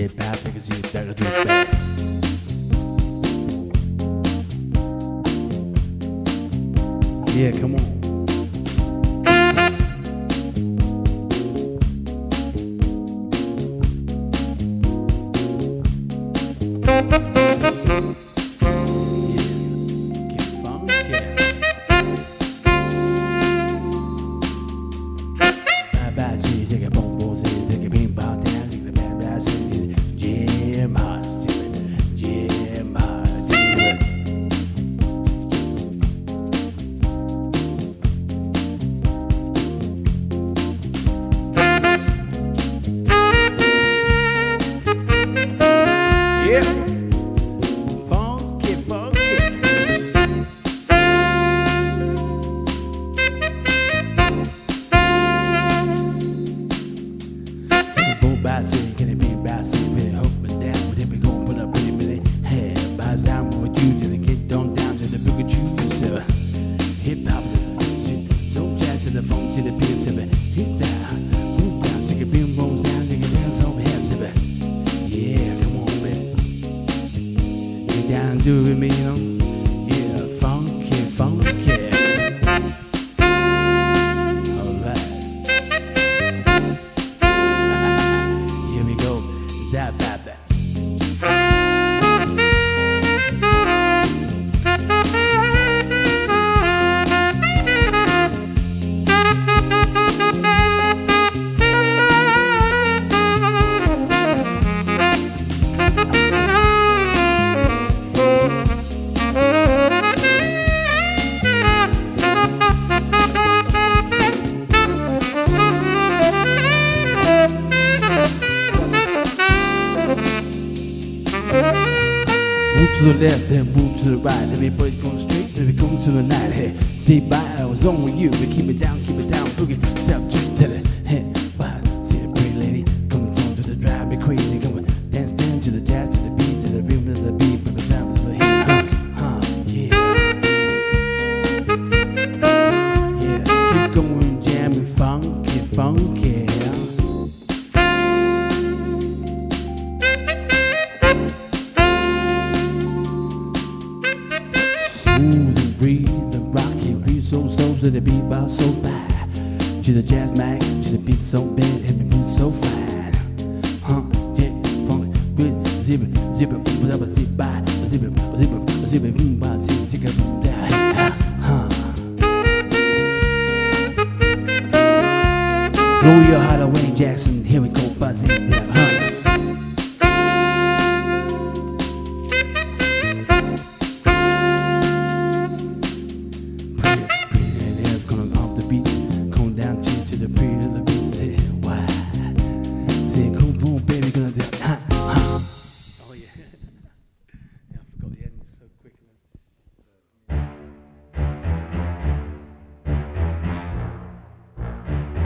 get back, take a seat, take a seat back. Yeah, come on. Down, do it with me, you know? Yeah, funky, funky. Alright. Here we go. That. Move to the left, then move to the right. Everybody's going straight, then we go to the night. Hey, see, by I was on with you, but keep it down, boogie. Step just tell it. Hey, wow, see the pretty lady comes on to the drive me crazy. Come on, dance to the jazz, to the beat, to the rhythm of the beat, but the time is for him. Yeah. Yeah, keep going, jamming, funky. Smooth and breathe and rocky, breathe so slow to the beat by so bad. To the jazz mag, to the beat so bad, and the beat so flat. Jet, funk, good, zip, whatever, zip by, zip, boom, by, zip, boom, blow your heart away, Jackson. Here we go, buzzy.